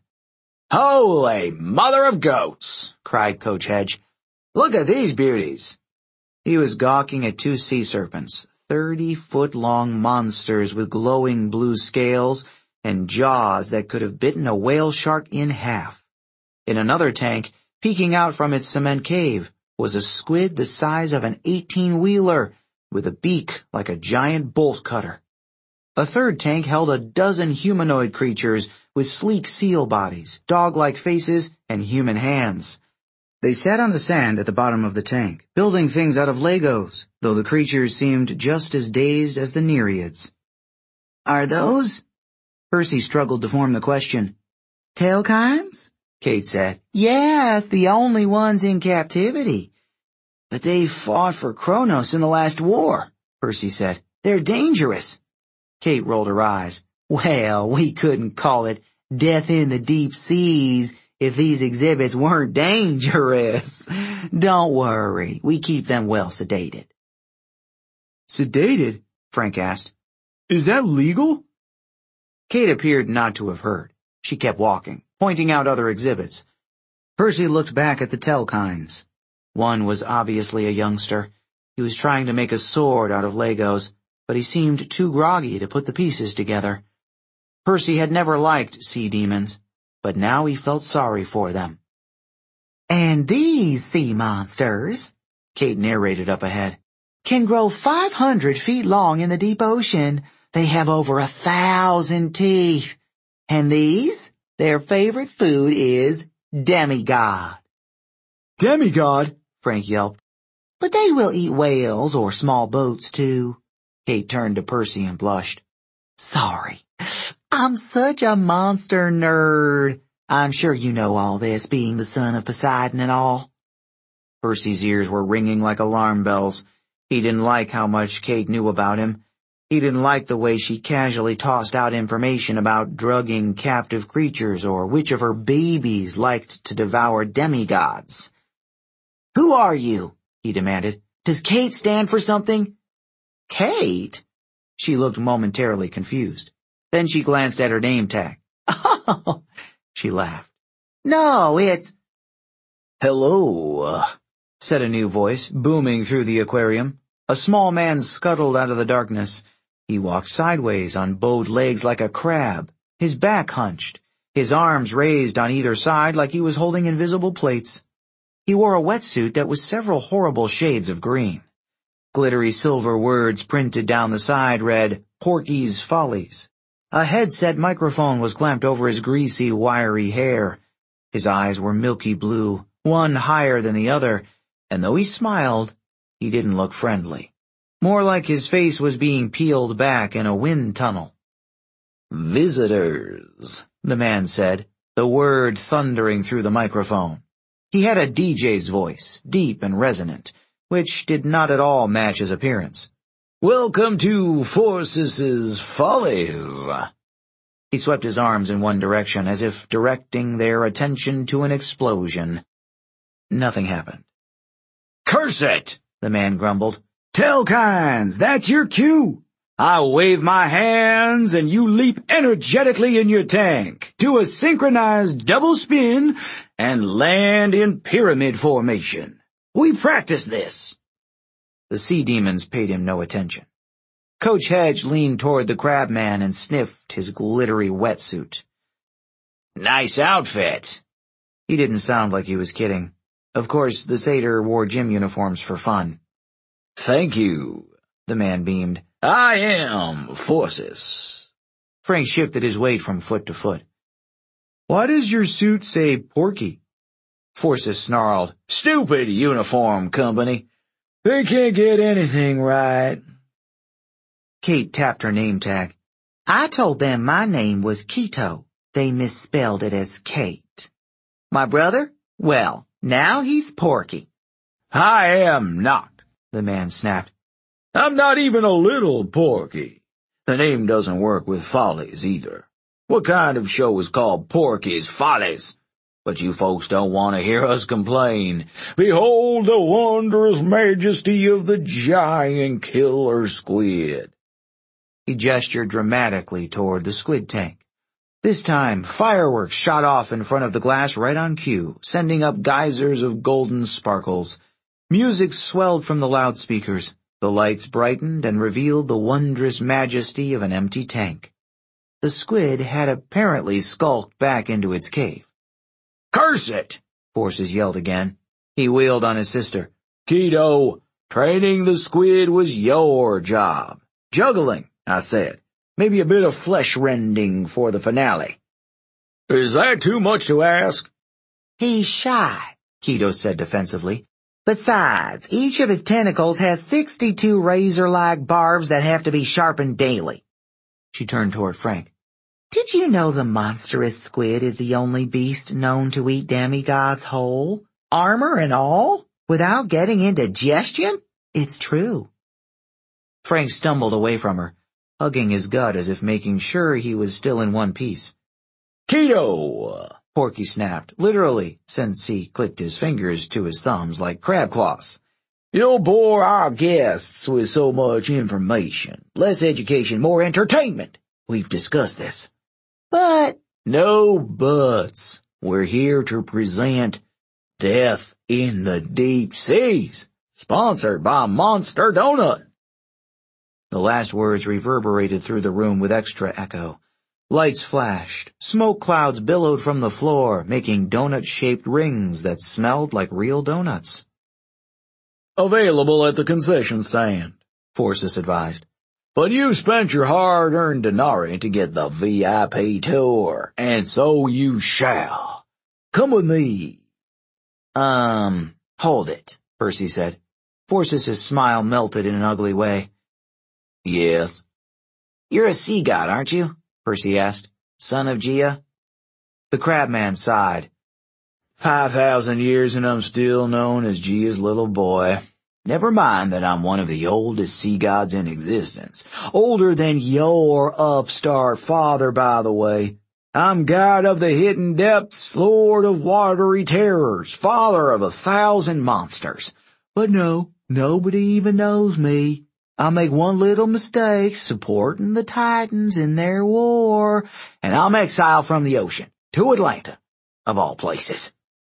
Holy mother of goats, cried Coach Hedge. Look at these beauties. He was gawking at two sea serpents, thirty-foot-long monsters with glowing blue scales and jaws that could have bitten a whale shark in half. In another tank, peeking out from its cement cave, was a squid the size of an eighteen-wheeler, with a beak like a giant bolt cutter. A third tank held a dozen humanoid creatures with sleek seal bodies, dog-like faces, and human hands. They sat on the sand at the bottom of the tank, building things out of Legos, though the creatures seemed just as dazed as the nereids. Are those? Percy struggled to form the question. Telkines? Kate said. Yes, the only ones in captivity. But they fought for Kronos in the last war, Percy said. They're dangerous. Kate rolled her eyes. Well, we couldn't call it death in the deep seas if these exhibits weren't dangerous. Don't worry, we keep them well sedated. Sedated? Frank asked. Is that legal? Kate appeared not to have heard. She kept walking, pointing out other exhibits. Percy looked back at the Telkines. One was obviously a youngster. He was trying to make a sword out of Legos, but he seemed too groggy to put the pieces together. Percy had never liked sea demons, but now he felt sorry for them. And these sea monsters, Kate narrated up ahead, can grow five hundred feet long in the deep ocean. They have over a thousand teeth. And these, their favorite food is demigod. Demigod? Frank yelped. But they will eat whales or small boats too. Kate turned to Percy and blushed. Sorry, I'm such a monster nerd. I'm sure you know all this, being the son of Poseidon and all. Percy's ears were ringing like alarm bells. He didn't like how much Kate knew about him. He didn't like the way she casually tossed out information about drugging captive creatures or which of her babies liked to devour demigods. Who are you? He demanded. Does Kate stand for something? Kate? She looked momentarily confused. Then she glanced at her name tag. Oh, she laughed. No, it's... Hello, said a new voice, booming through the aquarium. A small man scuttled out of the darkness. He walked sideways on bowed legs like a crab, his back hunched, his arms raised on either side like he was holding invisible plates. He wore a wetsuit that was several horrible shades of green. Glittery silver words printed down the side read, Porky's Follies. A headset microphone was clamped over his greasy, wiry hair. His eyes were milky blue, one higher than the other, and though he smiled, he didn't look friendly. More like his face was being peeled back in a wind tunnel. Visitors, the man said, the word thundering through the microphone. He had a D J's voice, deep and resonant, which did not at all match his appearance. Welcome to Forces's Follies. He swept his arms in one direction as if directing their attention to an explosion. Nothing happened. Curse it, the man grumbled. Telkines, that's your cue. I wave my hands and you leap energetically in your tank, do a synchronized double spin, and land in pyramid formation. We practice this. The sea demons paid him no attention. Coach Hedge leaned toward the crabman and sniffed his glittery wetsuit. Nice outfit. He didn't sound like he was kidding. Of course, the satyr wore gym uniforms for fun. Thank you, the man beamed. I am Forces. Frank shifted his weight from foot to foot. Why does your suit say Porky? Forces snarled. Stupid uniform company. They can't get anything right. Kate tapped her name tag. I told them my name was Keto. They misspelled it as Kate. My brother? Well, now he's Porky. I am not, the man snapped. I'm not even a little Porky. The name doesn't work with Follies either. What kind of show is called Porky's Follies? But you folks don't want to hear us complain. Behold the wondrous majesty of the giant killer squid. He gestured dramatically toward the squid tank. This time, fireworks shot off in front of the glass right on cue, sending up geysers of golden sparkles. Music swelled from the loudspeakers. The lights brightened and revealed the wondrous majesty of an empty tank. The squid had apparently skulked back into its cave. Curse it! Forces yelled again. He wheeled on his sister. Keto, training the squid was your job. Juggling, I said. Maybe a bit of flesh rending for the finale. Is that too much to ask? He's shy, Keto said defensively. Besides, each of his tentacles has sixty-two razor-like barbs that have to be sharpened daily. She turned toward Frank. Did you know the monstrous squid is the only beast known to eat demigods whole, armor and all, without getting indigestion? It's true. Frank stumbled away from her, hugging his gut as if making sure he was still in one piece. "Keto!" Porky snapped, literally, since he clicked his fingers to his thumbs like crab claws. "You'll bore our guests with so much information. Less education, more entertainment. We've discussed this." But... No buts. We're here to present Death in the Deep Seas, sponsored by Monster Donut. The last words reverberated through the room with extra echo. Lights flashed, smoke clouds billowed from the floor, making donut-shaped rings that smelled like real donuts. "Available at the concession stand," Forsyth advised. "But you've spent your hard-earned denarii to get the V I P tour, and so you shall. Come with me." Um, hold it, Percy said. Forsyth's smile melted in an ugly way. "Yes." "You're a sea god, aren't you?" Percy asked. "Son of Gia?" The crabman sighed. Five thousand years and I'm still known as Gia's little boy. Never mind that I'm one of the oldest sea gods in existence. Older than your upstart father, by the way. I'm god of the hidden depths, lord of watery terrors, father of a thousand monsters. But no, nobody even knows me. I make one little mistake, supporting the Titans in their war, and I'm exiled from the ocean, to Atlanta, of all places.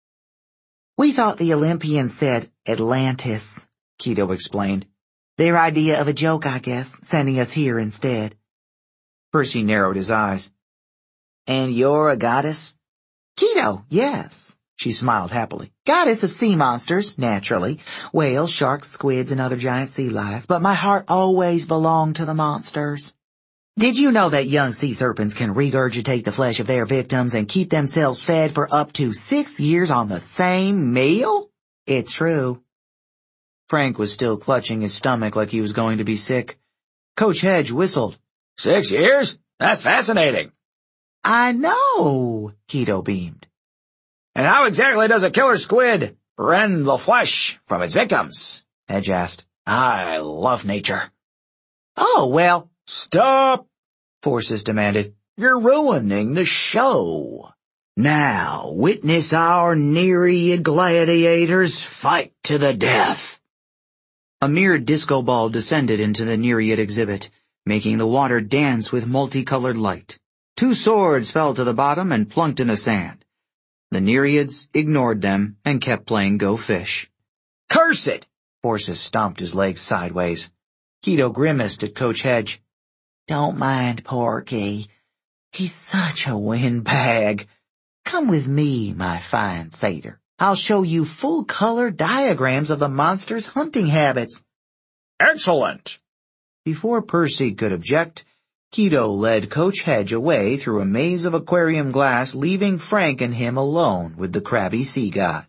"We thought the Olympians said Atlantis," Keto explained. "Their idea of a joke, I guess, sending us here instead." Percy narrowed his eyes. "And you're a goddess?" "Keto, yes." She smiled happily. "Goddess of sea monsters, naturally. Whales, sharks, squids, and other giant sea life. But my heart always belonged to the monsters. Did you know that young sea serpents can regurgitate the flesh of their victims and keep themselves fed for up to six years on the same meal? It's true." Frank was still clutching his stomach like he was going to be sick. Coach Hedge whistled. "Six years? That's fascinating." "I know," Keto beamed. "And how exactly does a killer squid rend the flesh from its victims?" Hedge asked. "I love nature." "Oh, well." "Stop," Forsyth demanded. "You're ruining the show. Now witness our Nereid gladiators fight to the death." A mirrored disco ball descended into the Nereid exhibit, making the water dance with multicolored light. Two swords fell to the bottom and plunked in the sand. The Nereids ignored them and kept playing Go Fish. "Curse it!" Forsyth stomped his legs sideways. Keto grimaced at Coach Hedge. "Don't mind Porky. He's such a windbag. Come with me, my fine satyr. I'll show you full-color diagrams of the monster's hunting habits." "Excellent!" Before Percy could object, Keto led Coach Hedge away through a maze of aquarium glass, leaving Frank and him alone with the crabby sea god.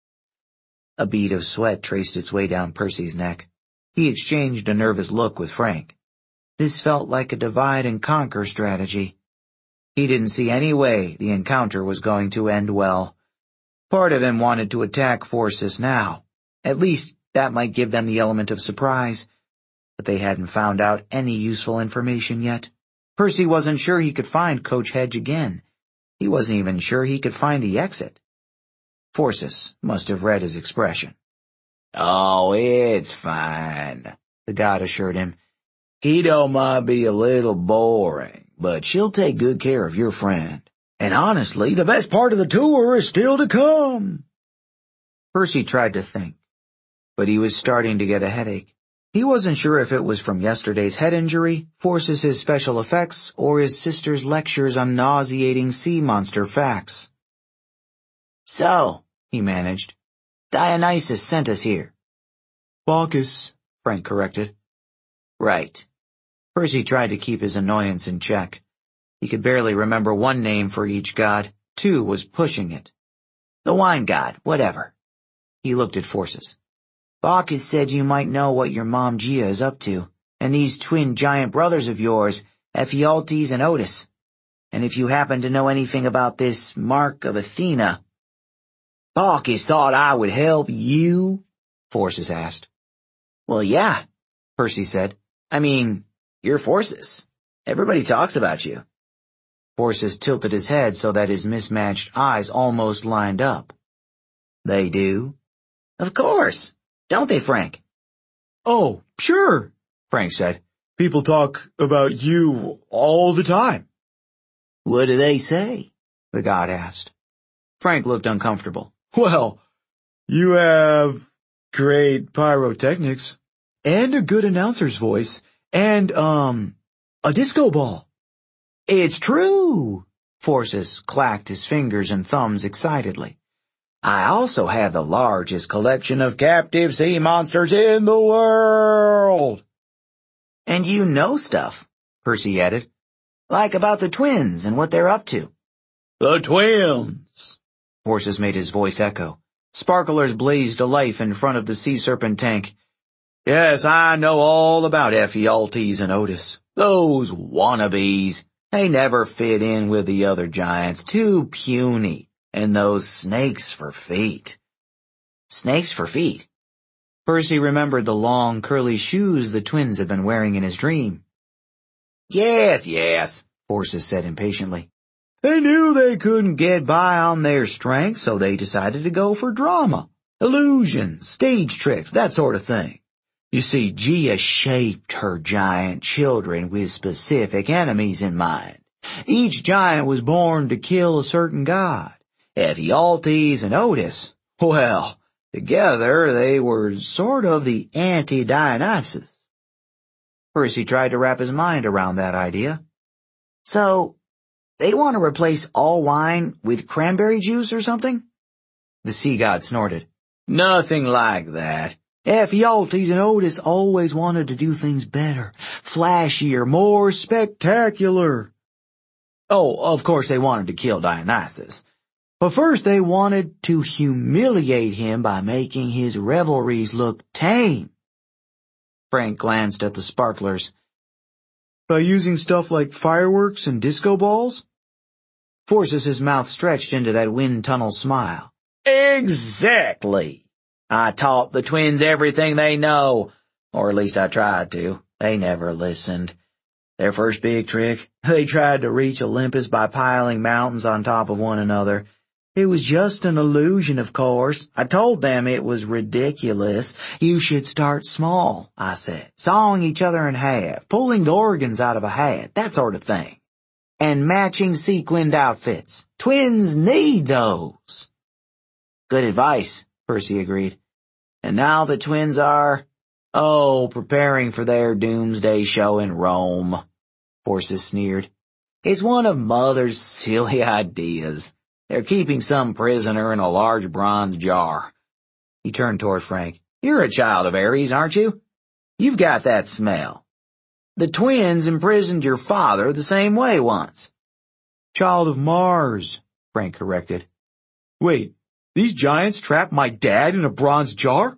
A bead of sweat traced its way down Percy's neck. He exchanged a nervous look with Frank. This felt like a divide-and-conquer strategy. He didn't see any way the encounter was going to end well. Part of him wanted to attack Forsyth now. At least that might give them the element of surprise. But they hadn't found out any useful information yet. Percy wasn't sure he could find Coach Hedge again. He wasn't even sure he could find the exit. Forsyth must have read his expression. "Oh, it's fine," the god assured him. "Keto might be a little boring, but she'll take good care of your friend. And honestly, the best part of the tour is still to come." Percy tried to think, but he was starting to get a headache. He wasn't sure if it was from yesterday's head injury, Forsyth's special effects, or his sister's lectures on nauseating sea monster facts. "So," he managed, "Dionysus sent us here." "Bacchus," Frank corrected. "Right." Percy tried to keep his annoyance in check. He could barely remember one name for each god. Two was pushing it. "The wine god, whatever." He looked at Forsyth. "Bacchus said you might know what your mom Gia is up to, and these twin giant brothers of yours, Ephialtes and Otis. and if you happen to know anything about this Mark of Athena." "Bacchus thought I would help you?" Phorcys asked. "Well, yeah," Percy said. "I mean, you're Phorcys. Everybody talks about you." Phorcys tilted his head so that his mismatched eyes almost lined up. "They do?" "Of course. Don't they, Frank?" "Oh, sure," Frank said. "People talk about you all the time." "What do they say?" the god asked. Frank looked uncomfortable. "Well, you have great pyrotechnics, and a good announcer's voice, and, um, a disco ball." "It's true!" Phorcys clacked his fingers and thumbs excitedly. "I also have the largest collection of captive sea monsters in the world." "And you know stuff," Percy added. "Like about the twins and what they're up to." "The twins!" Phorcys made his voice echo. Sparklers blazed to life in front of the sea serpent tank. "Yes, I know all about Ephialtes and Otis. Those wannabes. They never fit in with the other giants. Too puny. And those snakes for feet." "Snakes for feet?" Percy remembered the long, curly shoes the twins had been wearing in his dream. "Yes, yes," Phorcys said impatiently. "They knew they couldn't get by on their strength, so they decided to go for drama, illusions, stage tricks, that sort of thing. You see, Gia shaped her giant children with specific enemies in mind. Each giant was born to kill a certain god. Ephialtes and Otis, well, together they were sort of the anti-Dionysus." Percy tried to wrap his mind around that idea. "So, they want to replace all wine with cranberry juice or something?" The sea god snorted. "Nothing like that. Ephialtes and Otis always wanted to do things better, flashier, more spectacular. Oh, of course they wanted to kill Dionysus. But first they wanted to humiliate him by making his revelries look tame." Frank glanced at the sparklers. "By using stuff like fireworks and disco balls?" Phorcys' mouth stretched into that wind tunnel smile. "Exactly. I taught the twins everything they know, or at least I tried to. They never listened. Their first big trick, they tried to reach Olympus by piling mountains on top of one another. It was just an illusion, of course. I told them it was ridiculous. You should start small, I said, sawing each other in half, pulling the organs out of a hat, that sort of thing. And matching sequined outfits. Twins need those." "Good advice," Percy agreed. "And now the twins are, oh, preparing for their doomsday show in Rome." Phorcys sneered. "It's one of Mother's silly ideas. They're keeping some prisoner in a large bronze jar." He turned toward Frank. "You're a child of Ares, aren't you? You've got that smell. The twins imprisoned your father the same way once." "Child of Mars," Frank corrected. "Wait, these giants trapped my dad in a bronze jar?"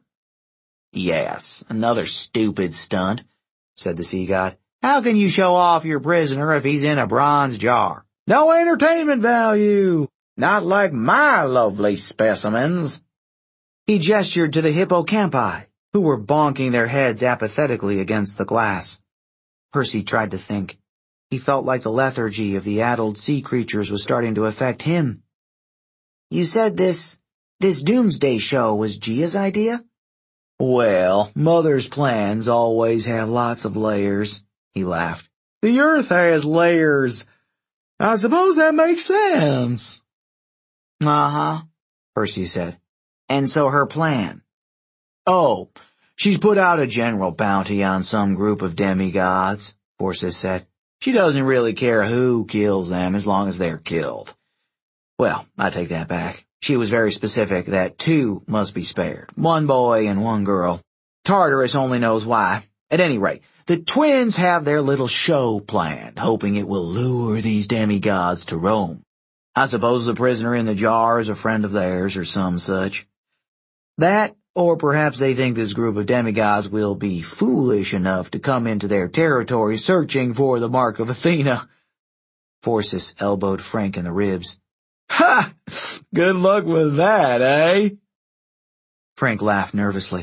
"Yes, another stupid stunt," said the sea god. "How can you show off your prisoner if he's in a bronze jar? No entertainment value. Not like my lovely specimens." He gestured to the hippocampi, who were bonking their heads apathetically against the glass. Percy tried to think. He felt like the lethargy of the addled sea creatures was starting to affect him. "You said this, this doomsday show was Gia's idea?" "Well, Mother's plans always have lots of layers," he laughed. "The Earth has layers. I suppose that makes sense." "Uh-huh," Percy said. "And so her plan?" "Oh, she's put out a general bounty on some group of demigods," Phorcys said. "She doesn't really care who kills them as long as they're killed. Well, I take that back. She was very specific that two must be spared, one boy and one girl. Tartarus only knows why. At any rate, the twins have their little show planned, hoping it will lure these demigods to Rome. I suppose the prisoner in the jar is a friend of theirs or some such. That, or perhaps they think this group of demigods will be foolish enough to come into their territory searching for the Mark of Athena." Forsyth elbowed Frank in the ribs. Ha! Good luck with that, eh? Frank laughed nervously.